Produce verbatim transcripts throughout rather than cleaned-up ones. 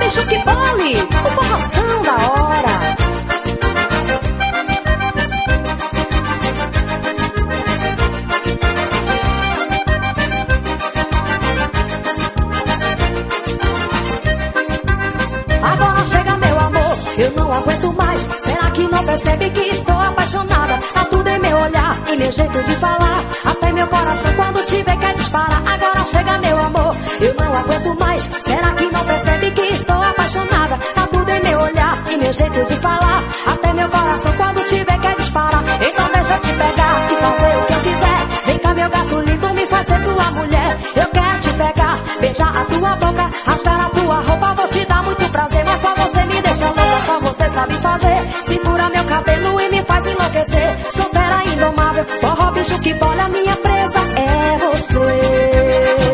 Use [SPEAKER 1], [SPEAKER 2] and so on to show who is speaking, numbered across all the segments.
[SPEAKER 1] bicho que bole, o forrozão da hora. Agora chega meu amor, eu não aguento mais. Será que não percebe que estou apaixonada? Tá tudo em meu olhar, em meu jeito de falar. Até meu coração quando te vê quer disparar. Agora chega meu amor, eu não aguento mais. Será que não percebe que estou apaixonada? Tá tudo em meu olhar, em meu jeito de falar. Até meu coração quando te vê quer disparar. Então deixa eu te pegar e fazer o que eu quiser. Vem cá meu gato lindo, me fazer tua mulher. Eu quero te pegar, beijar a tua boca, rasgar a tua roupa, vou te dar muito prazer. Mas só você me deixa louca, só você sabe fazer. Segura meu cabelo e me faz enlouquecer. Sou fera indomável, forró bicho que bola, minha presa é você.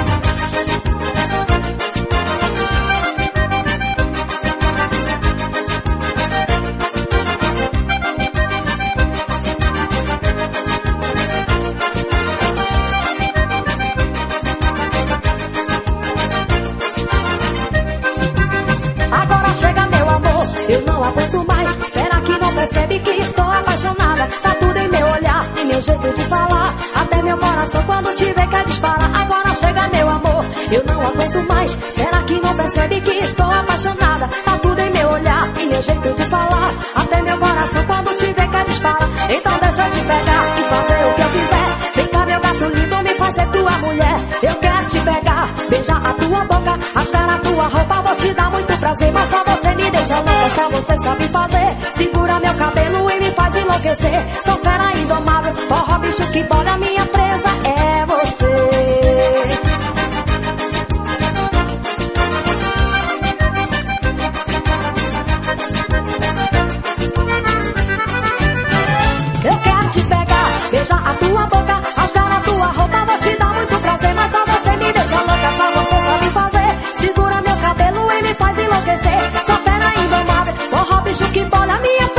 [SPEAKER 1] Chega meu amor, eu não aguento mais. Será que não percebe que estou apaixonada? Tá tudo em meu olhar, em meu jeito de falar. Até meu coração quando te vê quer disparar. Agora chega meu amor, eu não aguento mais. Será que não percebe que estou apaixonada? Tá tudo em meu olhar, em meu jeito de falar. Até meu coração quando te vê quer disparar. Então deixa eu te pegar e fazer o que eu quiser. Vem cá meu gato lindo, me fazer tua mulher. Eu quero te pegar, beijar a tua boca, rasgar a tua roupa, vou te dar muito prazer. Mas só você me deixa louca, só você sabe fazer. Segura meu cabelo e me faz enlouquecer. Sou fera indomável, forró bicho que bola, minha presa é você. Eu quero te pegar, beijar a tua boca, rasgar a tua roupa, vou te dar muito prazer. Mas só você me deixa louca, só você sabe fazer. Segura meu cabelo e me faz enlouquecer. Sou fera indomável, forró bicho que bola, minha